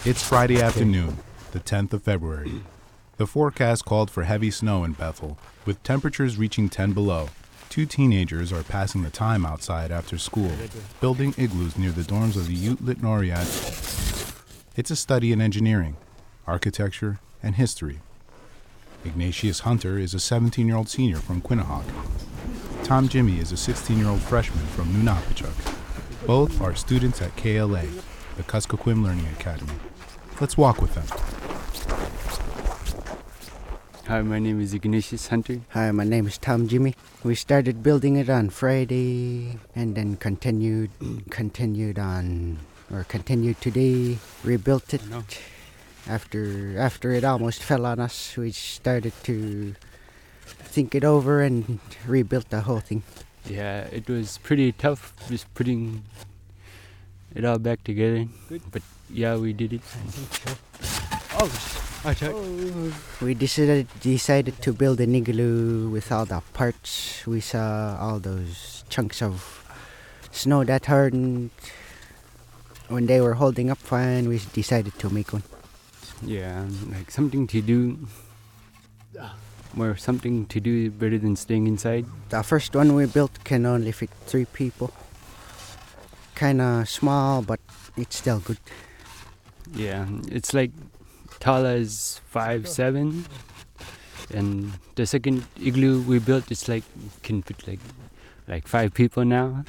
It's Friday afternoon, the 10th of February. The forecast called for heavy snow in Bethel, with temperatures reaching 10 below. Two teenagers are passing the time outside after school, building igloos near the dorms of the Ute Lit Noriad. It's a study in engineering, architecture, and history. Ignatius Hunter is a 17-year-old senior from Quinnahock. Tom Jimmy is a 16-year-old freshman from Nunapachuk. Both are students at KLA, the Kuskokwim Learning Academy. Let's walk with them. Hi, my name is Ignatius Hunter. Hi, my name is Tom Jimmy. We started building it on Friday and then continued today, rebuilt it. After it almost fell on us, we started to think it over and rebuilt the whole thing. Yeah, it was pretty tough just putting it all back together. Good. But yeah, we did it. I think so. We decided to build an igloo with all the parts. We saw all those chunks of snow that hardened. When they were holding up fine, we decided to make one. Yeah, like something to do. More something to do better than staying inside. The first one we built can only fit 3 people. Kinda small, but it's still good. Yeah, it's like Tala is 5'7", and the second igloo we built is like can fit like 5 people now.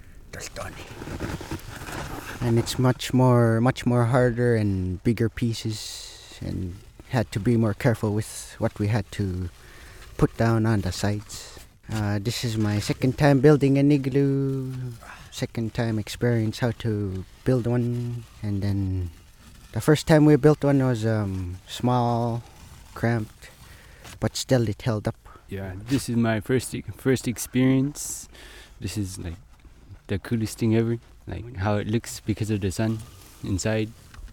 And it's much more harder and bigger pieces, and had to be more careful with what we had to put down on the sides. This is my second time building an igloo, second time experience how to build one, and then the first time we built one was small, cramped, but still it held up. Yeah, this is my first experience. This is like the coolest thing ever, like how it looks because of the sun inside.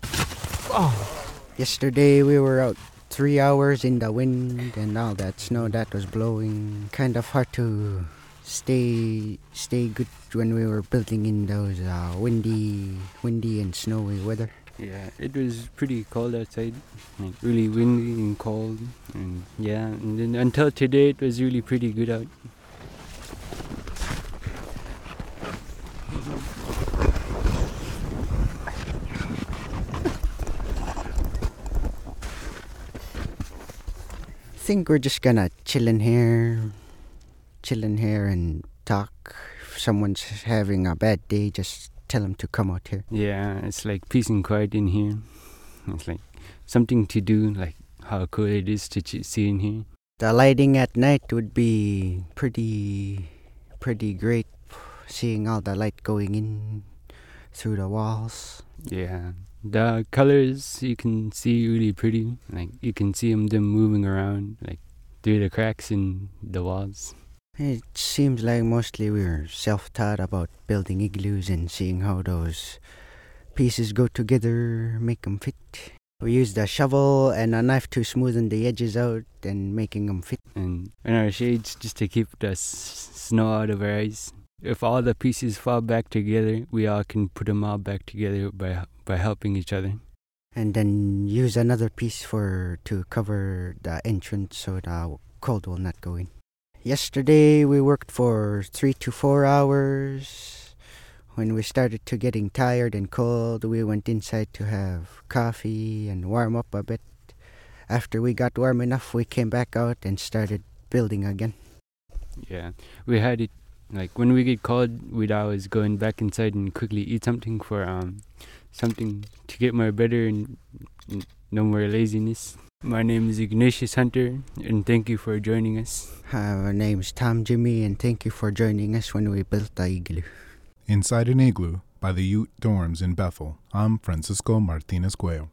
Yesterday we were out 3 hours in the wind and all that snow that was blowing. Kind of hard to stay good when we were building in those windy and snowy weather. Yeah, it was pretty cold outside, like really windy and cold, and yeah, and then until today it was really pretty good out. I think we're just gonna chill in here and talk. If someone's having a bad day, just tell them to come out here. Yeah, it's like peace and quiet in here. It's like something to do, like how cool it is to see in here. The lighting at night would be pretty great, seeing all the light going in through the walls. Yeah, the colors you can see really pretty. Like you can see them moving around, like through the cracks in the walls. It seems like mostly we're self-taught about building igloos and seeing how those pieces go together, make them fit. We used a shovel and a knife to smoothen the edges out and making them fit. And our shades just to keep the snow out of our eyes. If all the pieces fall back together, we all can put them all back together by helping each other. And then use another piece to cover the entrance so the cold will not go in. Yesterday we worked for 3 to 4 hours. When we started to getting tired and cold, we went inside to have coffee and warm up a bit. After we got warm enough, we came back out and started building again. Yeah, we had it, like when we get cold, we'd always go back inside and quickly eat something for something to get more better and no more laziness. My name is Ignatius Hunter, and thank you for joining us. Hi, my name is Tom Jimmy, and thank you for joining us when we built the igloo. Inside an igloo by the Ute dorms in Bethel, I'm Francisco Martinez Cuello.